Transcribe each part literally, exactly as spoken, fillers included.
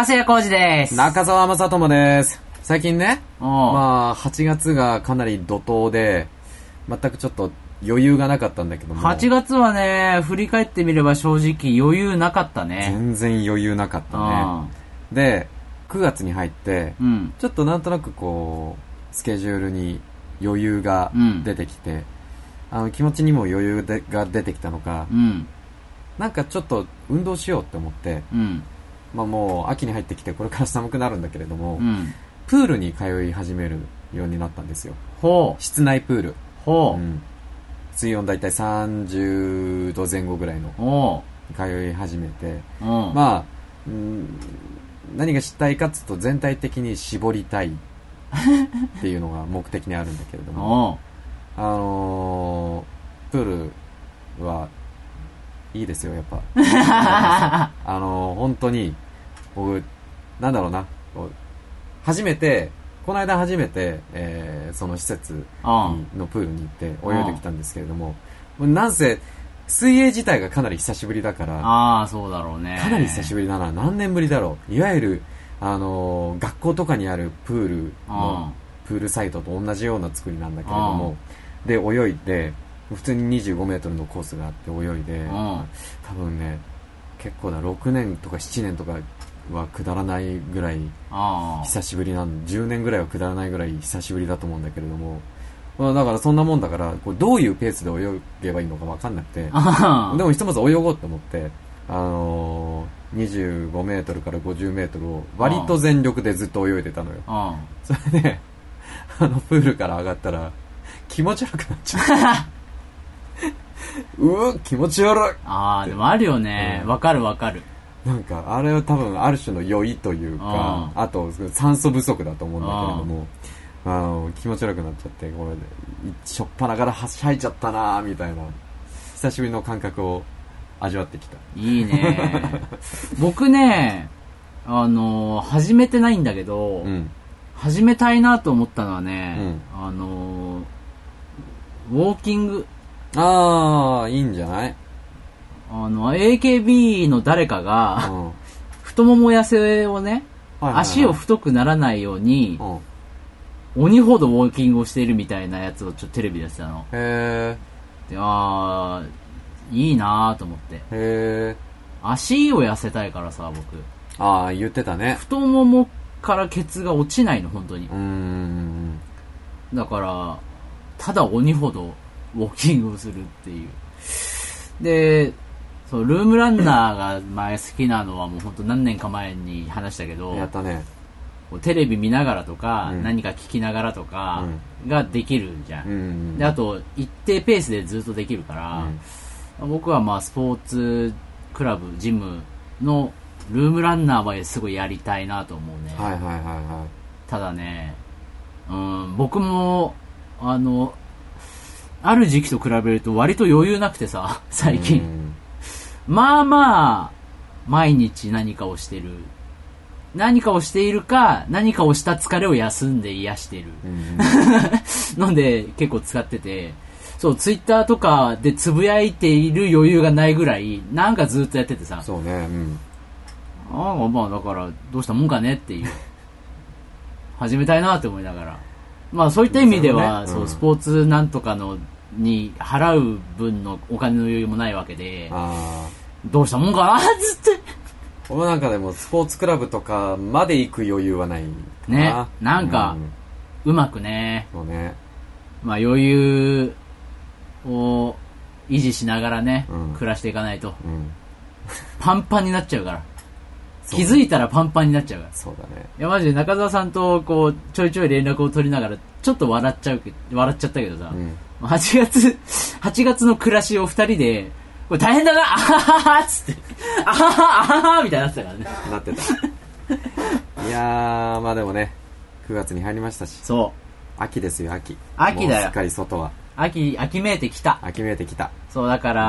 高瀬浩二です。 中澤正智です。最近ね、まあはちがつがかなり怒涛で、全くちょっと余裕がなかったんだけども。 はちがつはね、振り返ってみれば正直余裕なかったね。 全然余裕なかったね。で、くがつに入って、うん、ちょっとなんとなくこうスケジュールに余裕が出てきて、うん、あの気持ちにも余裕でが出てきたのか、うん、なんかちょっと運動しようって思って、うん、まあもう秋に入ってきてこれから寒くなるんだけれども、うん、プールに通い始めるようになったんですよ。 ほう。 室内プール。 ほう。 うん、水温だいたいさんじゅうどぜん後ぐらいの通い始めて、まあ、うん、何がしたいかっつうと全体的に絞りたいっていうのが目的にあるんだけれどもあのー、プールはいいですよやっぱあのー、本当に僕なんだろうな初めてこの間初めて、えー、その施設のプールに行って泳いできたんですけれども、なんせ水泳自体がかなり久しぶりだから、 ああそうだろうね。 かなり久しぶりだな。何年ぶりだろう。いわゆるあのー、学校とかにあるプールのプールサイトと同じような作りなんだけれども、で泳いで普通ににじゅうごメートルのコースがあって泳いで、多分ね結構だろくねんとかななねんとかは下らないぐらい久しぶりなんじゅうねんぐらいは下らないぐらい久しぶりだと思うんだけれども、まあ、だからそんなもんだからこうどういうペースで泳げばいいのか分かんなくてでもひとまず泳ごうと思って、あのー、にじゅうごメートルからごじゅうメートルを割と全力でずっと泳いでたのよ。それであのプールから上がったら気持ち悪くなっちゃううわ気持ち悪い。 ああでもあるよね。わ、うん、かるわかる。 なんかあれは多分ある種の酔いというか、あと酸素不足だと思うんだけれども、あの気持ち悪くなっちゃってこれでしょっぱなからはしゃいちゃったなみたいな久しぶりの感覚を味わってきた。 いいね僕ねあの始めてないんだけど、うん、始めたいなと思ったのはね、うん、あのウォーキング。 ああいいんじゃない。 あの エーケービー の誰かが、うん、太もも痩せをね、はいはいはい、足を太くならないように、うん、鬼ほどウォーキングをしているみたいなやつをちょっとテレビでやってたの。 へー。で、あーいいなーと思って。 へー。 足を痩せたいからさ僕。 ああ言ってたね。 太ももからケツが落ちないの本当に。 うーん。 だからただ鬼ほどウォーキングをするっていう。でそうルームランナーが前好きなのはもう本当何年か前に話したけど、 やったね。 テレビ見ながらとか、うん、何か聞きながらとかができるじゃん、うんうんうん、であと一定ペースでずっとできるから、うん、僕はまあスポーツクラブジムのルームランナーはすごいやりたいなと思うね。 はいはいはいはい。 ただね、うん、僕もあのある時期と比べると割と余裕なくてさ最近、うんまあまあ毎日何かをしてる何かをしているか何かをした疲れを休んで癒してる、うん、ので結構使ってて、そうツイッターとかでつぶやいている余裕がないぐらいなんかずっとやっててさ、 そうね、うん、 ああまあだからどうしたもんかねっていう始めたいなって思いながら、まあそういった意味ではそう、ねうん、そうスポーツなんとかのに払う分のお金の余裕もないわけで、あどうしたもんかなっつってこの中でもスポーツクラブとかまで行く余裕はないかな。 ね、なんか、うん、うまくね、 そうね、 まあ余裕を維持しながらね、うん、暮らしていかないと、うん、パンパンになっちゃうから、気づいたらパンパンになっちゃうから。 そうだね。 いやマジで中澤さんとこうちょいちょい連絡を取りながらちょっと笑っちゃう笑っちゃったけどさ、うんはちがつはちがつの暮らしをふたりでこれ大変だなあはははっつってあははあははみたいになってたからね。 なってたいやーまあでもねくがつに入りましたし、 そう秋ですよ秋。 秋だよ。 もうすっかり外は秋秋めいてきた。 秋めいてきた。 そうだから、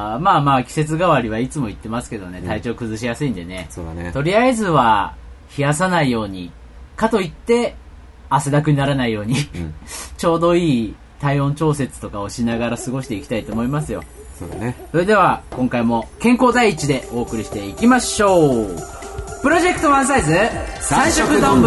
うん、まあまあ季節変わりはいつも言ってますけどね、体調崩しやすいんでね、 うん、そうだね。 とりあえずは冷やさないようにかといって汗だくにならないように、うん、ちょうどいい体温調節とかをしながら過ごしていきたいと思いますよ。 そうだね。 それでは今回も健康第一でお送りしていきましょう。 プロジェクトワンサイズ三色丼。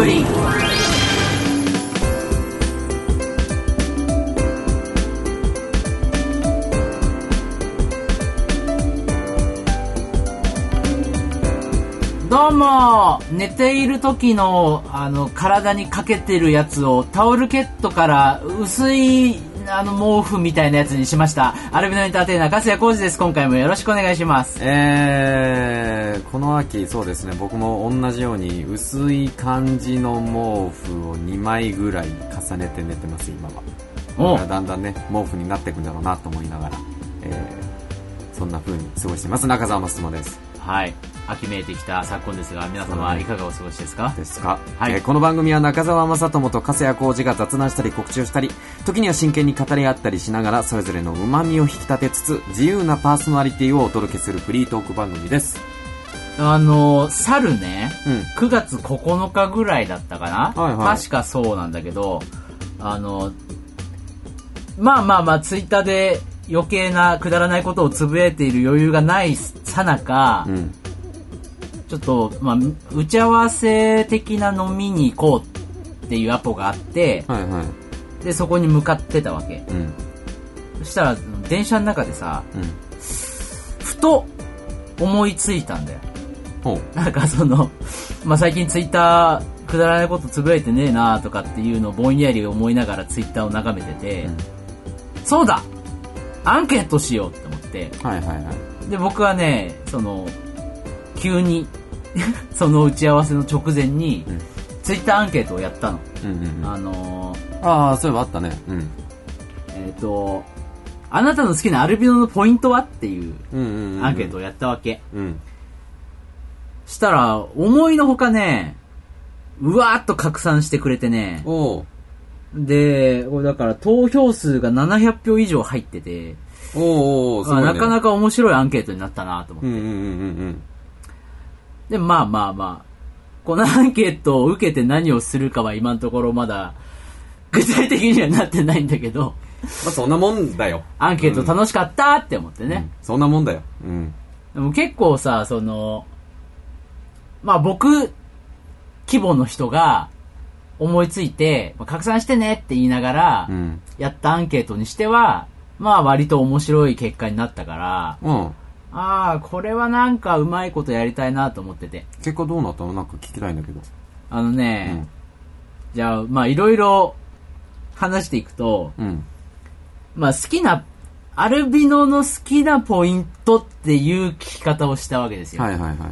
どうも、寝ている時のあの体にかけてるやつをタオルケットから薄いあの毛布みたいなやつにしました。アルビノエンターテイナー粕谷浩二です。今回もよろしくお願いします。 えー、この秋そうですね、僕も同じように薄い感じの毛布をにまいぐらい重ねて寝てます。今はこれがだんだんね毛布になっていくんだろうなと思いながら、えー、そんな風に過ごしています。中澤まつともです。 はい、秋めいてきた昨今ですが、皆様はいかがお過ごしですか？ ですか、 はい。 えー、この番組は中澤まさともと粕谷浩二が雑談したり告知をしたり、時には真剣に語り合ったりしながら、それぞれの旨味を引き立てつつ自由なパーソナリティをお届けするフリートーク番組です。 あの猿ね、 うん、 くがつここのかぐらいだったかな、 はいはい、 確かそうなんだけど、あのまあまあまあツイッターで余計なくだらないことをつぶやいている余裕がないさなか、うん、ちょっと、まあ、打ち合わせ的な飲みに行こうっていうアポがあって、 はいはい、 でそこに向かってたわけ、うん、そしたら電車の中でさ、うん、ふと思いついたんだよ。なんかその、まあ、最近ツイッターくだらないことつぶやいてねえなとかっていうのをぼんやり思いながらツイッターを眺めてて、うん、そうだアンケートしようって思って、 はいはいはい、で僕はねその急にその打ち合わせの直前に、うん、ツイッターアンケートをやったの、うんうんうん、あのー、ああそういえばあったね、うん、 えっ、ー、とあなたの好きなアルビノのポイントはっていうアンケートをやったわけ、うんうんうん、したら思いのほかねうわーっと拡散してくれてね、 おでこれだから投票数がななひゃくひょう以上入ってて、 おお、すごいね、 なかなか面白いアンケートになったなと思って、 うんうんうんうん、 でまあまあまあこのアンケートを受けて何をするかは今のところまだ具体的にはなってないんだけど、 まあそんなもんだよ。 アンケート楽しかったって思ってね、うん、 そんなもんだよ、うん、 でも結構さそのまあ僕規模の人が思いついて拡散してねって言いながらやったアンケートにしては、まあ割と面白い結果になったから、うん、ああこれはなんかうまいことやりたいなと思ってて。 結果どうなったの？なんか聞きたいんだけど。 あのね、うん、じゃあまあいろいろ話していくと、うん、まあ好きなアルビノの好きなポイントっていう聞き方をしたわけですよ。 はいはいはい。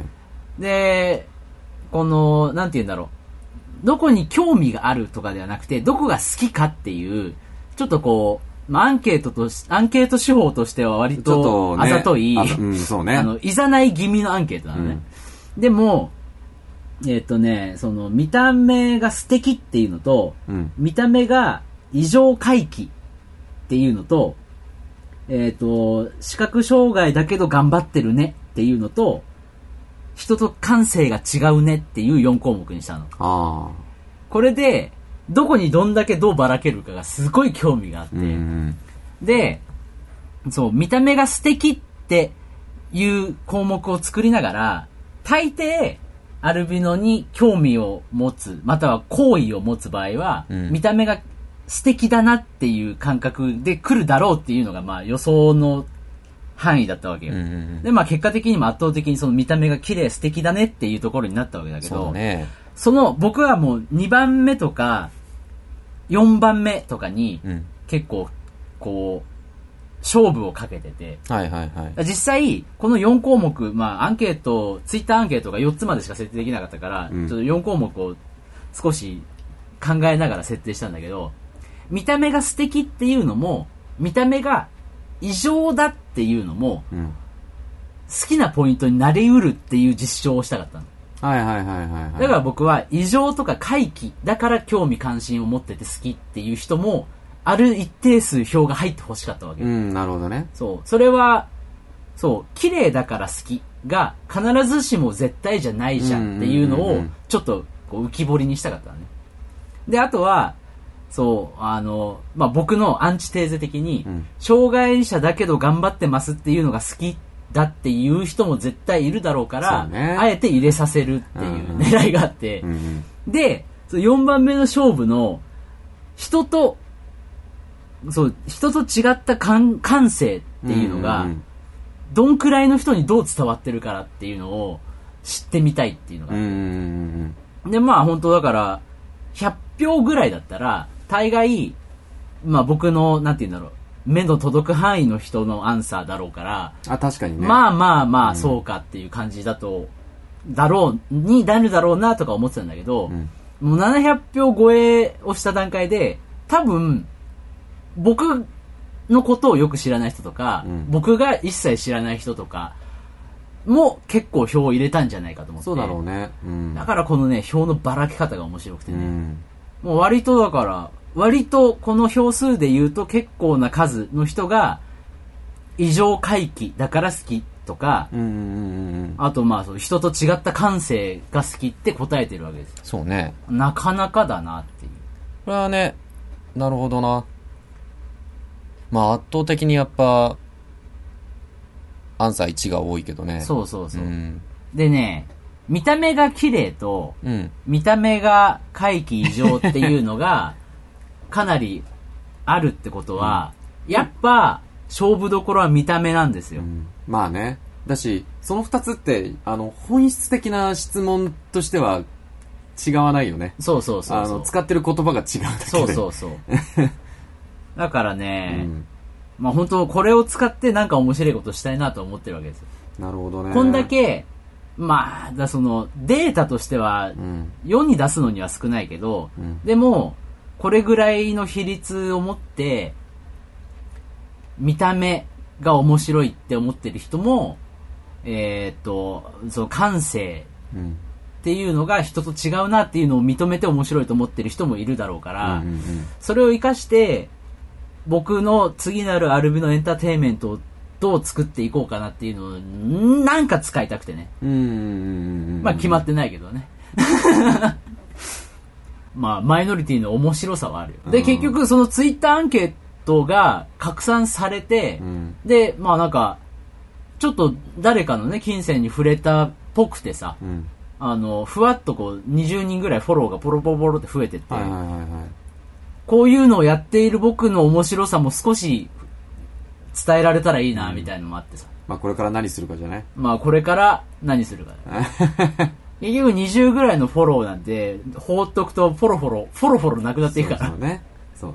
でこのなんて言うんだろう、どこに興味があるとかではなくてどこが好きかっていうちょっとこう、まあ、アンケートとしアンケート手法としては割とあざとい、 ね、うん、そうね、 あのいざない気味のアンケートなのね、うん、でもえっとねその見た目が素敵っていうのと、うん、見た目が異常回帰っていうのと、えっと視覚障害だけど頑張ってるねっていうのと、人と感性が違うねっていうよん項目にしたの。 あこれでどこにどんだけどうばらけるかがすごい興味があって、うんうん、でそう見た目が素敵っていう項目を作りながら、大抵アルビノに興味を持つまたは好意を持つ場合は、うん、見た目が素敵だなっていう感覚で来るだろうっていうのがまあ予想の範囲だったわけよ、うんうんうん、でまあ結果的にも圧倒的にその見た目が綺麗素敵だねっていうところになったわけだけど、 そうね、 その僕はもうにばんめとかよんばんめとかに結構こう勝負をかけてて、 はいはいはい、 実際このよん項目、まあアンケートツイッターアンケートがよっつまでしか設定できなかったから、うん、ちょっとよん項目を少し考えながら設定したんだけど、見た目が素敵っていうのも見た目が異常だっていうのも、うん、好きなポイントになりうるっていう実証をしたかったの。 はいはいはいはい、はい、 だから僕は異常とか回帰だから興味関心を持ってて好きっていう人もある一定数票が入ってほしかったわけ。 うん、なるほどね。 そう、それはそう綺麗だから好きが必ずしも絶対じゃないじゃんっていうのをちょっとこう浮き彫りにしたかったのね。であとはそうあの、まあ、僕のアンチテーゼ的に、うん、障害者だけど頑張ってますっていうのが好きっだっていう人も絶対いるだろうから、 ね、 あえて入れさせるっていう狙いがあって、 うんうん、 で、よんばんめの勝負の人と、そう、人と違った感、感性っていうのが、うんうんうん、どんくらいの人にどう伝わってるからっていうのを知ってみたいっていうのがあって、うんうんうん、で、まあ本当だから、ひゃっぴょうぐらいだったら、大概、まあ僕の、なんて言うんだろう、目の届く範囲の人のアンサーだろうから、 あ、確かにね。 まあまあまあ、そうかっていう感じだと、うん、だろう、になるだろうなとか思ってたんだけど、うん、もうななひゃくひょう超えをした段階で、多分、僕のことをよく知らない人とか、うん、僕が一切知らない人とかも結構票を入れたんじゃないかと思って。 そうだろうね。うん、 だからこのね、票のばらけ方が面白くてね。うん、もう割とだから、割とこの票数で言うと結構な数の人が異常回帰だから好きとか、うんうんうん、あとまあそう人と違った感性が好きって答えてるわけです。 そうね。 なかなかだなっていう。 これはね、なるほどな。まあ圧倒的にやっぱアンサーいちが多いけどね。 そうそうそう。うん、でね、見た目が綺麗と、うん、見た目が回帰異常っていうのがかなりあるってことは、うん、やっぱ勝負どころは見た目なんですよ。うん、 まあね。だし、その二つってあの本質的な質問としては違わないよね。 そうそうそうそう。 あの使ってる言葉が違うだけで。 そうそうそう。だからね、うん、まあ本当これを使ってなんか面白いことしたいなと思ってるわけですよ。 なるほどね。 こんだけ、まあ、だそのデータとしては世に出すのには少ないけど、うん、でもこれぐらいの比率を持って見た目が面白いって思ってる人も、えー、っとその感性っていうのが人と違うなっていうのを認めて面白いと思ってる人もいるだろうから、うんうんうん、それを生かして僕の次なるアルビノエンターテインメントをどう作っていこうかなっていうのをなんか使いたくてね。うんうんうんうん、まあ決まってないけどね。まあマイノリティの面白さはあるよ。で結局そのツイッターアンケートが拡散されて、うん、でまあなんかちょっと誰かのね金銭に触れたっぽくてさ、うん、あのふわっとこうにじゅうにんぐらいフォローがポロポロポロって増えてって、はいはいはいはい、こういうのをやっている僕の面白さも少し伝えられたらいいなみたいなのもあってさ、うん、 まあこれから何するかじゃない。 まあこれから何するか結局にじゅうぐらいのフォローなんて放っとくとフォロフォロフォロフォロなくなっていくから。 そうそうね。そう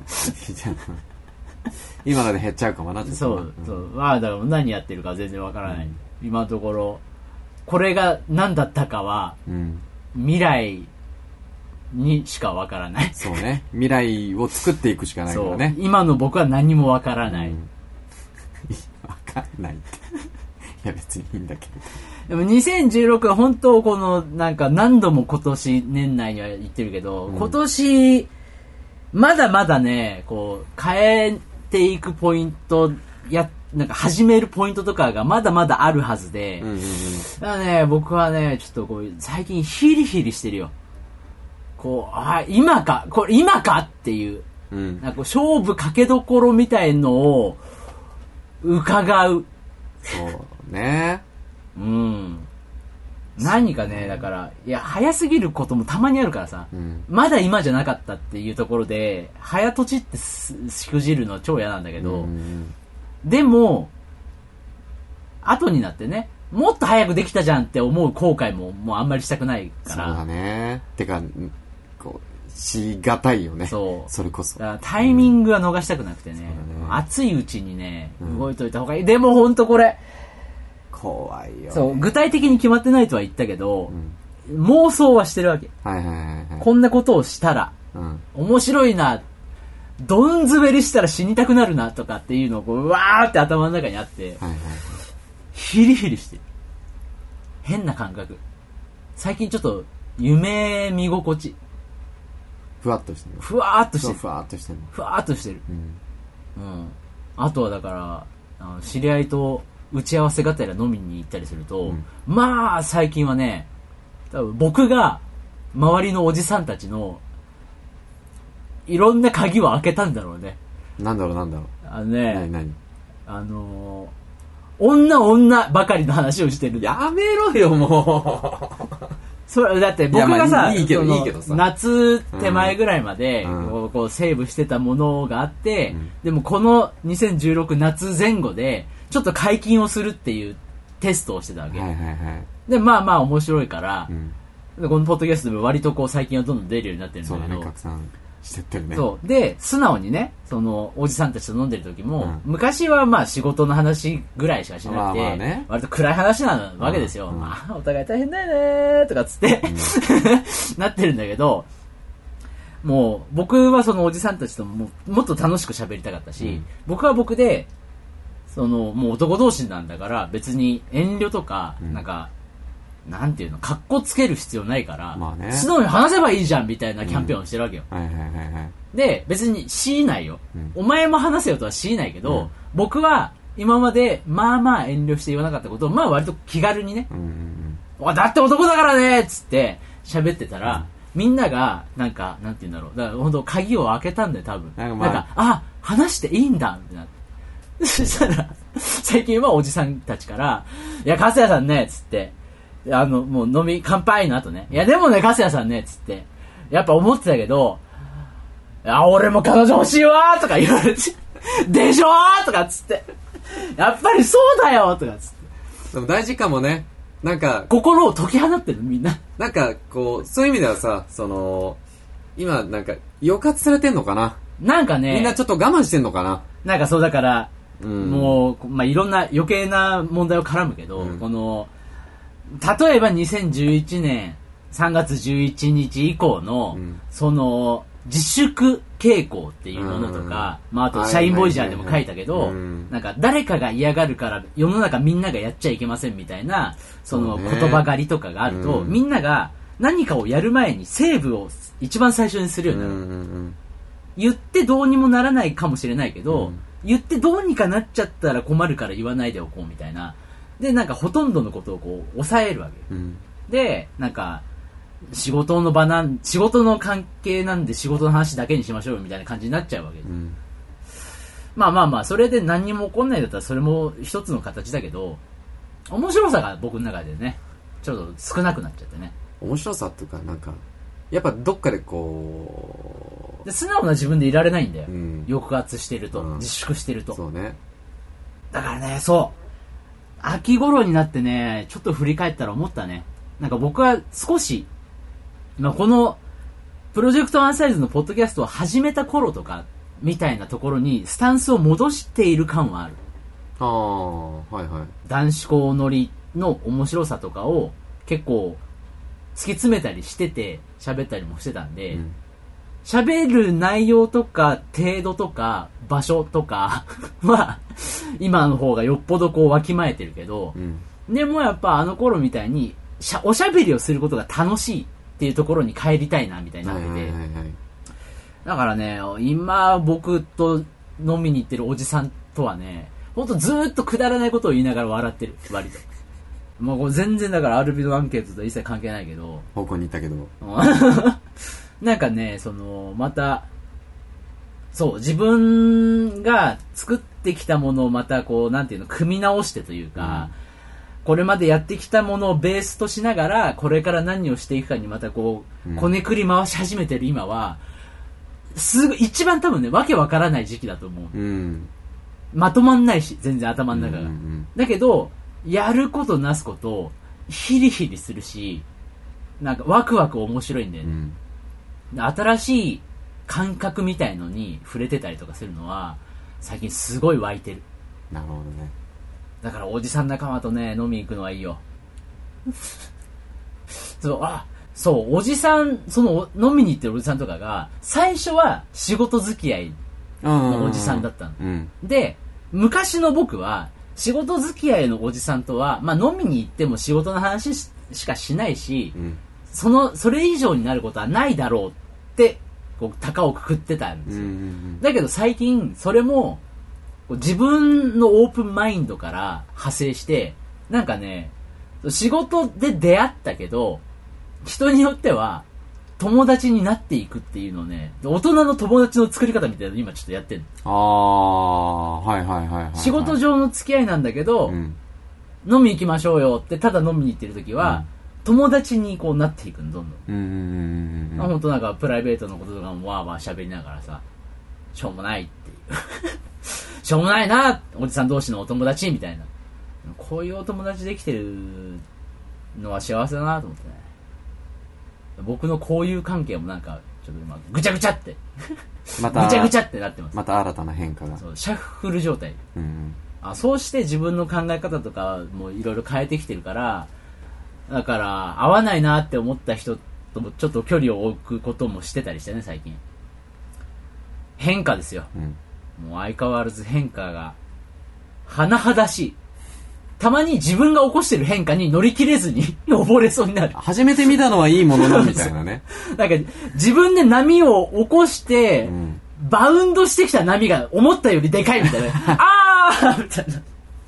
今ので減っちゃうかもなって。 そうそう、うん、まあだから何やってるか全然わからない、うん、今のところこれが何だったかは、うん、未来にしかわからない。 そうね。未来を作っていくしかないからね。 今の僕は何もわからない。わ、 うん、かんないって。いや別にいいんだけど。 でもにせんじゅうろくは本当このなんか何度も今年年内には言ってるけど、うん、今年まだまだねこう変えていくポイントやなんか始めるポイントとかがまだまだあるはずで、うんうんうん、だからね僕はねちょっとこう最近ヒリヒリしてるよ。こうあ今かこれ今かっていう、うん、なんか勝負かけどころみたいのを伺う。 そうね。 うん。何かねだからいや早すぎることもたまにあるからさ、うん、まだ今じゃなかったっていうところで早とちってしくじるのは超嫌なんだけど、うん、でも後になってねもっと早くできたじゃんって思う後悔ももうあんまりしたくないから。 そうだね。てかこうしがたいよね。そうそれこそだからタイミングは逃したくなくてね、うん、熱いうちにね動いといた方がいい、うん、でもほんとこれ怖いよ、ね、 そう具体的に決まってないとは言ったけど、うん、妄想はしてるわけ、はいはいはいはい、こんなことをしたら、うん、面白いなどんずべりしたら死にたくなるなとかっていうのをこううわーって頭の中にあって、はいはいはい、ヒリヒリしてる変な感覚。最近ちょっと夢見心地ふわっとしてるふわーっとしてるふわーっとしてるふわーっとしてる、うんうん、あとはだからあの知り合いと打ち合わせがてら飲みに行ったりすると、うん、まあ最近はね多分僕が周りのおじさんたちのいろんな鍵を開けたんだろうね。 なんだろうなんだろうあのね何何あの女女ばかりの話をしてる。 やめろよ、もう。 それ、だって僕がさ、 いやまあいいけどいいけどさ夏手前ぐらいまで、 うんこう、こうセーブしてたものがあって、 うん、 でもこのにせんじゅうろく夏前後で、ちょっと解禁をするっていうテストをしてたわけ。 はいはいはい。 で、まあまあ面白いから、 うんでこのポッドキャストでも割とこう最近はどんどん出るようになってるんだけど。 そうだね、拡散してってるね。 そう。で、素直にね、その、おじさんたちと飲んでる時も、 うん昔はまあ仕事の話ぐらいしかしなくて、 まあまあね割と暗い話なわけですよ。 うんまあ、お互い大変だよねーとかっつって、うん、なってるんだけど、もう、僕はそのおじさんたちとももっと楽しく喋りたかったし、うん、僕は僕で、その、もう男同士なんだから、別に遠慮とか、うん、なんか、なんていうの、格好つける必要ないから、 まあね、 素直に話せばいいじゃんみたいなキャンペーンをしてるわけよ。 うん、はいはいはいはい。 で、別に強いないよ、うん。お前も話せよとは強いないけど、うん、僕は今までまあまあ遠慮して言わなかったことを、まあ割と気軽にね、うんうん、だって男だからねっつって喋ってたら、うん、みんなが、なんか、なんて言うんだろう。だから本当鍵を開けたんだよ、多分。なんか、まあ、なんかあ、話していいんだってなって。そしたら、最近はおじさんたちから、いや、粕谷さんね、つって、あの、もう飲み、乾杯の後ね。いや、でもね、粕谷さんね、つって。やっぱ思ってたけど、あ、俺も彼女欲しいわーとか言われて、でしょーとかつって。やっぱりそうだよとかつって。 でも大事かもね。なんか、 心を解き放ってるみんな。 なんか、こう、そういう意味ではさ、その、今、なんか、抑圧されてんのかな。 なんかね。 みんなちょっと我慢してんのかな。 なんかそうだから、うん、もう、まあ、いろんな余計な問題を絡むけど、うん、この、例えばにせんじゅういちねんさんがつじゅういちにち以降の、うん、その、自粛傾向っていうものとか、うん、まあ、あと、シャインボイジャーでも書いたけど、なんか、誰かが嫌がるから、世の中みんながやっちゃいけませんみたいな、その言葉狩りとかがあると、うん、みんなが何かをやる前にセーブを一番最初にするようになる。うんうんうん、言ってどうにもならないかもしれないけど、うん、言ってどうにかなっちゃったら困るから言わないでおこうみたいな。で、なんかほとんどのことをこう、抑えるわけ。うん、で、なんか、仕事の場なん、仕事の関係なんで仕事の話だけにしましょうみたいな感じになっちゃうわけです。うん、まあまあまあ、それで何にも起こんないんだったらそれも一つの形だけど、面白さが僕の中でね、ちょっと少なくなっちゃってね。 面白さっていうか、なんか、やっぱどっかでこう、 で素直な自分でいられないんだよ。うん、抑圧してると、うん、自粛してると。 そうね。 だからね、そう。秋頃になってね、ちょっと振り返ったら思ったね。なんか僕は少し、まあ、この、プロジェクトワンサイズのポッドキャストを始めた頃とか、みたいなところに、スタンスを戻している感はある。 ああ、はいはい。 男子校乗りの面白さとかを、結構、突き詰めたりしてて、喋ったりもしてたんで、喋、うん、る内容とか、程度とか、場所とかは、今の方がよっぽどこうわきまえてるけど、うん、でもやっぱあの頃みたいに、しゃおしゃべりをすることが楽しいっていうところに帰りたいなみたいになってて、はいはいはいはい、だからね、今僕と飲みに行ってるおじさんとはね、ほんとずーっとくだらないことを言いながら笑ってる、割と。もうこれ全然だからアルビノアンケートと一切関係ないけど。 方向に行ったけど。 なんかね、その、また、そう、自分が作ってきたものをまたこう、なんていうの、組み直してというか、うん、これまでやってきたものをベースとしながら、これから何をしていくかにまたこう、うん、こねくり回し始めてる今は、すぐ、一番多分ね、わけわからない時期だと思う。うん、まとまんないし、全然頭の中が。うんうんうん、だけど、やることなすこと、ヒリヒリするし、なんかワクワク面白いんだよね。うん、新しい感覚みたいのに触れてたりとかするのは、最近すごい湧いてる。 なるほどね。 だからおじさん仲間とね、飲み行くのはいいよ。そう、あ、そう、おじさん、その飲みに行ってるおじさんとかが、最初は仕事付き合いのおじさんだったの。うん、で、昔の僕は、仕事付き合いのおじさんとは、まあ飲みに行っても仕事の話しかしないし、うん、その、それ以上になることはないだろうって、こう、高をくくってたんですよ。うんうんうん、だけど最近、それも、自分のオープンマインドから派生して、なんかね、仕事で出会ったけど、人によっては、 友達になっていくっていうのをね、大人の友達の作り方みたいなの今ちょっとやってる。 ああ、はいはいはいはい、はい。 仕事上の付き合いなんだけど、うん、飲み行きましょうよってただ飲みに行ってる時は、うん、友達にこうなっていくのどんどん。うんうんうんうん。本当なんかプライベートのこととかもわーわー喋りながらさ、しょうもないっていう。しょうもないな、おじさん同士のお友達みたいな。こういうお友達できてるのは幸せだなと思ってね。僕の交友関係もなんかちょっと今ぐちゃぐちゃってまたぐちゃぐちゃってなってます。 また新たな変化が。 そうシャッフル状態、うんうん、あそうして自分の考え方とかもいろいろ変えてきてるから、だから合わないなって思った人ともちょっと距離を置くこともしてたりしてね、最近。変化ですよ、うん、もう相変わらず変化が甚だしい。たまに自分が起こしてる変化に乗り切れずに溺れそうになる。 初めて見たのはいいものなみたいなね。 なんか自分で波を起こして、うん、バウンドしてきた波が思ったよりでかいみたいな。あーみたいな。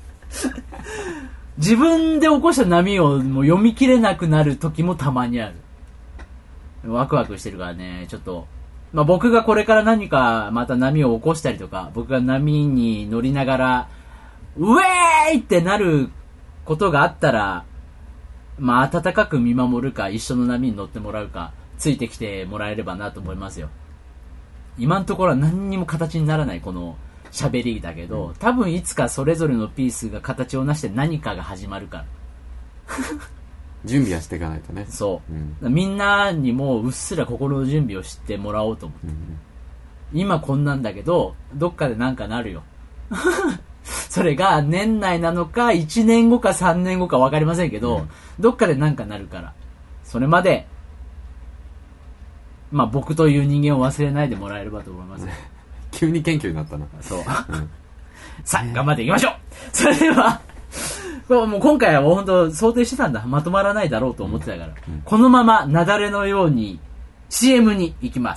自分で起こした波をもう読み切れなくなる時もたまにある。ワクワクしてるからね、ちょっと。まあ、僕がこれから何かまた波を起こしたりとか、僕が波に乗りながら、ウェーイってなることがあったら、まあ、温かく見守るか、一緒の波に乗ってもらうか、ついてきてもらえればなと思いますよ。今のところは何にも形にならないこの喋りだけど、多分いつかそれぞれのピースが形をなして何かが始まるから。 準備はしていかないとね。 そう、うん、みんなにもうっすら心の準備をしてもらおうと思って、うん、今こんなんだけどどっかでなんかなるよ。それが年内なのかいちねんごかさんねんごか分かりませんけど、うん、どっかでなんかなるから、それまでまあ僕という人間を忘れないでもらえればと思います。 急に謙虚になったな。 そう、うん、さあ頑張っていきましょう。それではもう今回は本当想定してたんだ。まとまらないだろうと思ってたから、うんうん、このまま雪崩のように シーエム に行きます。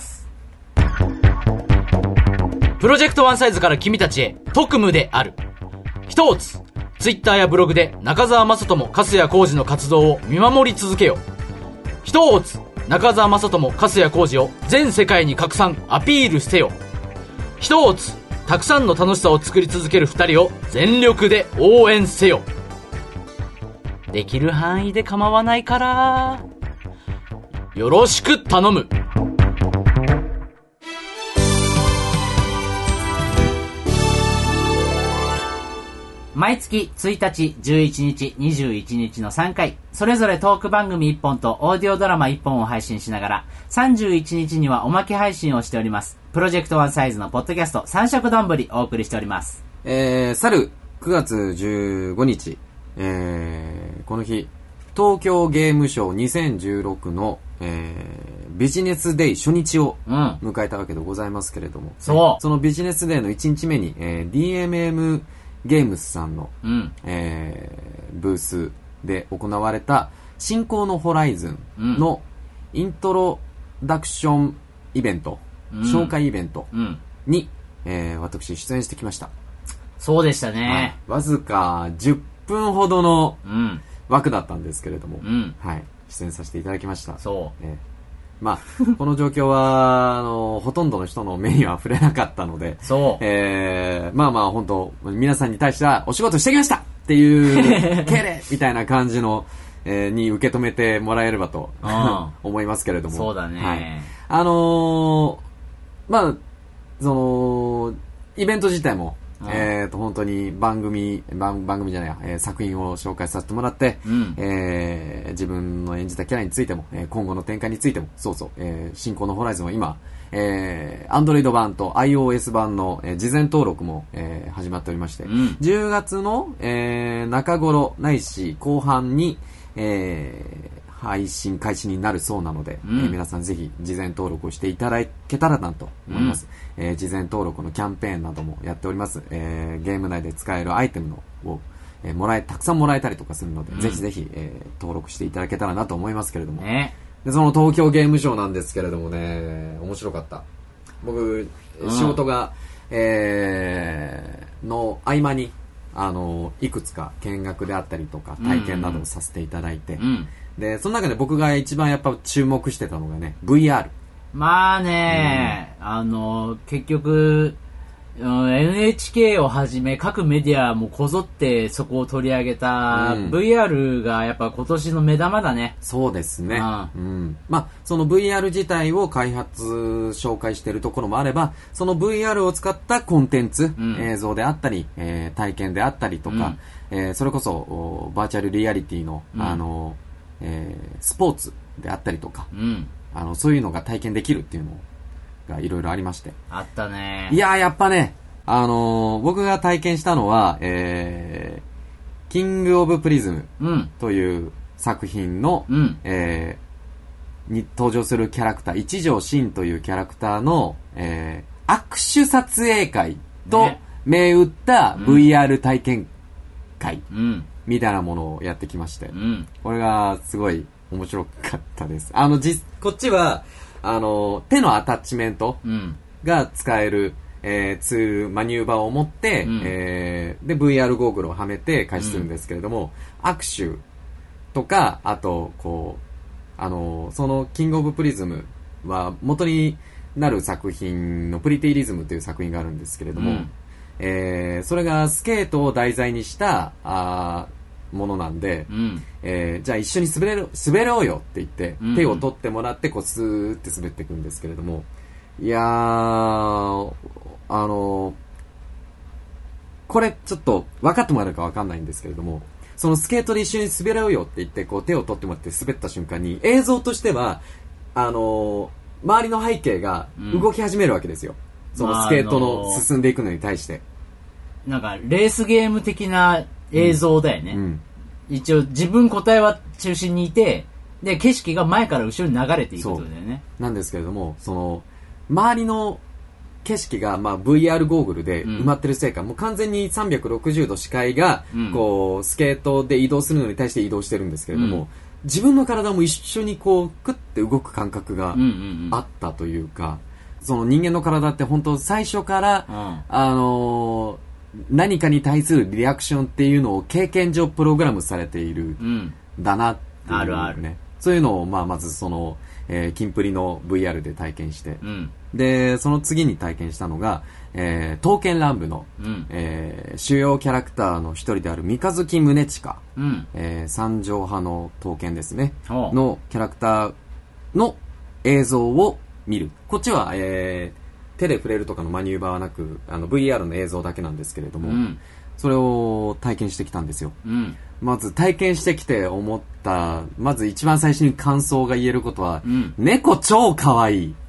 プロジェクトワンサイズから君たちへ特務である。一つ、ツイッターやブログで中澤正人も粕谷浩二の活動を見守り続けよ。一つ、中澤正人も粕谷浩二を全世界に拡散アピールしてよ。一つ、たくさんの楽しさを作り続ける二人を全力で応援せよ。できる範囲で構わないからよろしく頼む。毎月ついたち、じゅういちにち、にじゅういちにちのさんかい、それぞれトーク番組いっぽんとオーディオドラマいっぽんを配信しながら、さんじゅういちにちにはおまけ配信をしております。プロジェクトワンサイズのポッドキャスト三色丼お送りしております。 えー、去るくがつじゅうごにち、えー、この日、東京ゲームショウにせんじゅうろくの、えー、ビジネスデイ初日を迎えたわけでございますけれども、うん、 そう。 そのビジネスデイのいちにちめに、えー、ディーエムエム ゲームスさんの、うんえー、ブースで行われた新興のホライズンのイントロダクションイベント、うん、紹介イベントに、うんえー、私出演してきました。 そうでしたね、 はい、わずかじゅっぷんほどの枠だったんですけれども、うんはい、出演させていただきました。 そう、 えーまあ、この状況は、あの、ほとんどの人の目には触れなかったので、 そう。 えー、まあまあ、本当皆さんに対しては、お仕事してきましたっていう、敬礼みたいな感じの、えー、に受け止めてもらえればと、思いますけれども。 そうだね。 はい。あのー、まあ、その、イベント自体も、えーと、本当に番組、番, 番組じゃないや、えー、作品を紹介させてもらって、うんえー、自分の演じたキャラについても、えー、今後の展開についても、そうそう、えー、新興のホライズンは今、えー、Android 版と iOS 版の、えー、事前登録も、えー、始まっておりまして、うん、じゅうがつの、えー、中頃ないし後半に、えー配信開始になるそうなので、うんえー、皆さんぜひ事前登録をしていただけたらなと思います、うんえー、事前登録のキャンペーンなどもやっております、えー、ゲーム内で使えるアイテムのを、えー、もらえたくさんもらえたりとかするので、うん、ぜひぜひ、えー、登録していただけたらなと思いますけれども、ね、でその東京ゲームショウなんですけれどもね面白かった。僕、うん、仕事が、えー、の合間にあの、いくつか見学であったりとか、体験などをさせていただいて、 うん、 で、その中で僕が一番やっぱ注目してたのがね、ブイアール。 まあね、うん、あの、結局、エヌエイチケー をはじめ各メディアもこぞってそこを取り上げた ブイアール がやっぱ今年の目玉だね。 そうですね。 うん。 うん、まあ、その ブイアール 自体を開発、紹介しているところもあれば、その ブイアール を使ったコンテンツ、うん、映像であったり、えー、体験であったりとか、うん、えー、それこそバーチャルリアリティの、うん、あの、えー、スポーツであったりとか、うん、あの、そういうのが体験できるっていうのをがいろいろありまして。 あったね。 いやー、やっぱね、あのー、僕が体験したのは、えー、キングオブプリズムという作品の、うん、えー、に登場するキャラクター、一条真というキャラクターの、えー、握手撮影会と銘打った ブイアール 体験会みたいなものをやってきまして、うん、これがすごい面白かったです。あの、じ、こっちは、あの、手のアタッチメントが使える、うん、えー、ツール、マニューバーを持って、うん、えー、で、ブイアール ゴーグルをはめて開始するんですけれども、うん、握手とか、あと、こう、あの、その、キングオブプリズムは元になる作品のプリティリズムという作品があるんですけれども、うん、えー、それがスケートを題材にした、あものなんで、うん、えー、じゃあ一緒に滑れる、滑ろうよって言って、うん、手を取ってもらって、こう、スーって滑っていくんですけれども、いやー、あの、これちょっと分かってもらえるか分かんないんですけれども、そのスケートで一緒に滑ろうよって言って、こう手を取ってもらって滑った瞬間に、映像としては、あの、周りの背景が動き始めるわけですよ。うん、そのスケートの進んでいくのに対して。 なんか、レースゲーム的な映像だよね。うんうん、一応、自分個体は中心にいて、で、景色が前から後ろに流れていくことだよね。 なんですけれども、その、周りの景色が、まあ、ブイアール ゴーグルで埋まってるせいか、うん、もう完全にさんびゃくろくじゅうど視界が、うん、こう、スケートで移動するのに対して移動してるんですけれども、うん、自分の体も一緒にこう、クッて動く感覚があったというか、うんうんうん、その人間の体って本当最初から、うん、あのー、何かに対するリアクションっていうのを経験上プログラムされている、うん、だなっていう、ね。あるある。そういうのを、まあ、まずその、えー、キンプリの ブイアール で体験して、うん、で、その次に体験したのが、えー、刀剣乱舞の、うん、えー、主要キャラクターの一人である三日月宗近、うん、えー、三条派の刀剣ですね、のキャラクターの映像を見る。こっちは、えー、手で触れるとかのマニューバーはなく、あの ブイアール の映像だけなんですけれども、うん、それを体験してきたんですよ。うん、まず体験してきて思った、まず一番最初に感想が言えることは、うん、猫超可愛い。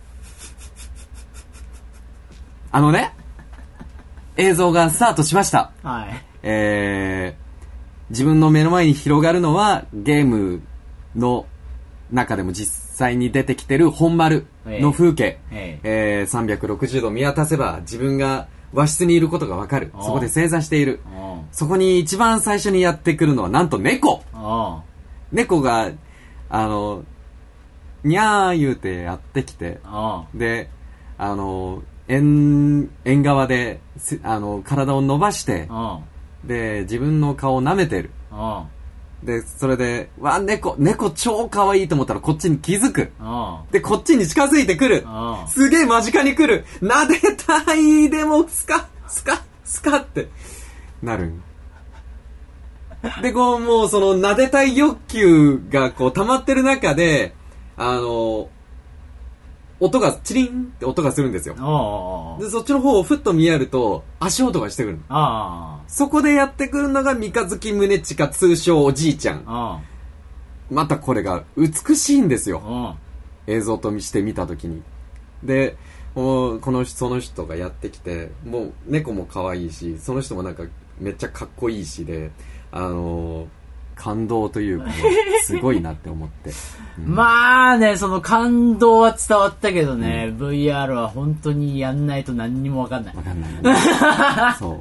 あのね、映像がスタートしました。はい。えー、自分の目の前に広がるのはゲームの中でも実際に出てきてる本丸の風景。えーえー、さんびゃくろくじゅうど見渡せば自分が和室にいることがわかる。そこで正座している。そこに一番最初にやってくるのはなんと猫。猫が、あの、にゃー言うてやってきて、で、あの、縁、縁側で、あの、体を伸ばして、で、自分の顔を舐めてる。で、それで、わ、猫、猫超可愛いと思ったらこっちに気づく。で、こっちに近づいてくる。すげえ間近に来る。撫でたい、でも、スカ、スカ、スカってなる。で、こう、もうその撫でたい欲求がこう溜まってる中で、あの、音が、チリンって音がするんですよ。で、そっちの方をふっと見やると、足音がしてくる。そこでやってくるのが三日月宗近、通称おじいちゃん。またこれが美しいんですよ。映像として見たときに。で、この、その人がやってきて、もう猫も可愛いし、その人もなんかめっちゃかっこいいしで、あのー、感動というか、すごいなって思って、 うん、まあね、その感動は伝わったけどね、うん、ブイアール は本当にやんないと何にも分かんない分かんない、ね、そう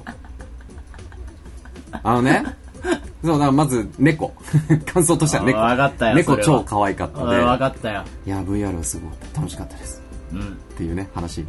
あのねそうだからまず猫感想としては猫分かったよ猫超可愛かったので分かったよいや ブイアール はすごい楽しかったです、うん、っていうね話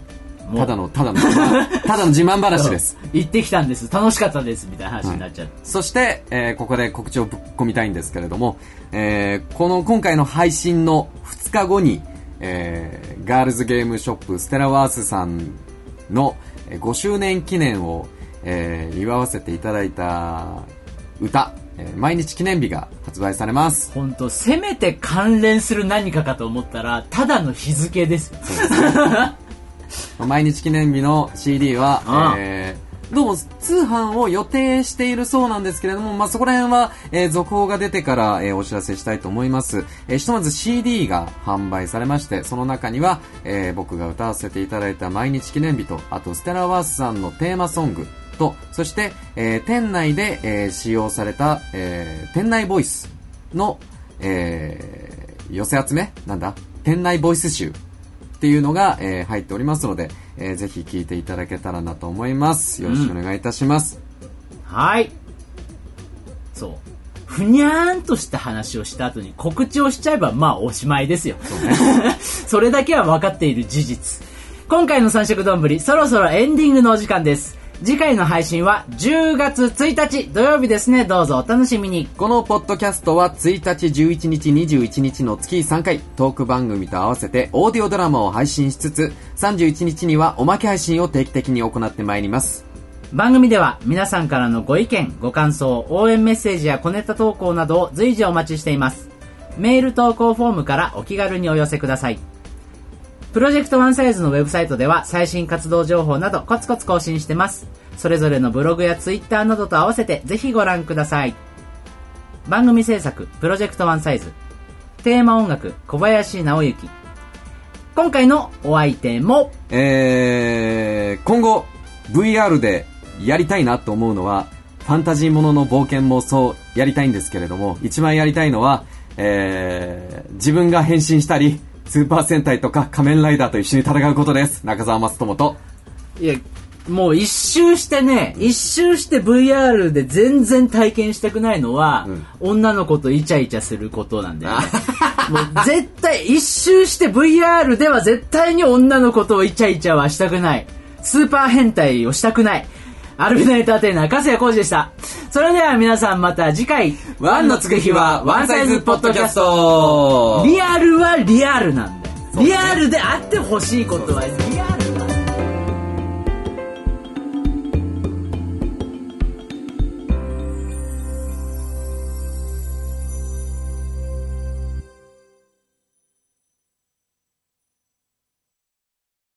ただの、ただの、ただの自慢話です。 行ってきたんです。楽しかったです。みたいな話になっちゃう。はい、 そして、えー、ここで告知をぶっ込みたいんですけれども、えー、この今回の配信のふつかごに、えー、ガールズゲームショップステラワースさんのごしゅうねん記念を、えー、祝わせていただいた歌、えー、毎日記念日が発売されます。 本当せめて関連する何かかと思ったらただの日付ですよ。そうですね。 毎日記念日の シーディー は、えー、どうも通販を予定しているそうなんですけれども、まあ、そこら辺は、えー、続報が出てから、えー、お知らせしたいと思います。えー、ひとまず シーディー が販売されまして、その中には、えー、僕が歌わせていただいた毎日記念日と、あとステラワースさんのテーマソングと、そして、えー、店内で、えー、使用された、えー、店内ボイスの、えー、寄せ集めなんだ店内ボイス集っていうのが、えー、入っておりますので、えー、ぜひ聞いていただけたらなと思います。よろしくお願いいたします。 うん、はい。そう。ふにゃーんとした話をした後に告知をしちゃえばまあおしまいですよ。そうね、それだけは分かっている事実。今回の三色丼、そろそろエンディングのお時間です。次回の配信はじゅうがつついたち土曜日ですね。どうぞお楽しみに。 このポッドキャストはついたち、じゅういちにち、にじゅういちにちの月さんかいトーク番組と合わせてオーディオドラマを配信しつつ、さんじゅういちにちにはおまけ配信を定期的に行ってまいります。 番組では皆さんからのご意見、ご感想、応援メッセージや小ネタ投稿などを随時お待ちしています。メール投稿フォームからお気軽にお寄せください。プロジェクトワンサイズのウェブサイトでは最新活動情報などコツコツ更新してます。それぞれのブログやツイッターなどと合わせてぜひご覧ください。番組制作プロジェクトワンサイズ、テーマ音楽小林直之。今回のお相手も、 えー、今後 ブイアール でやりたいなと思うのはファンタジーものの冒険もそうやりたいんですけれども、一番やりたいのは、えー、自分が変身したりスーパー戦隊とか仮面ライダーと一緒に戦うことです。中澤松友と。いや、 もう一周してね、一周して ブイアール で全然体験したくないのは、うん、女の子とイチャイチャすることなんだよね。もう絶対、一周して ブイアール では絶対に女の子とイチャイチャはしたくない。スーパー変態をしたくない。アルビナエンターテイナー、粕谷浩二でした。それでは皆さんまた次回、 ワンのつく日はワンサイズポッドキャスト。 リアルはリアルなんだよ。リアルであってほしいことはリアル。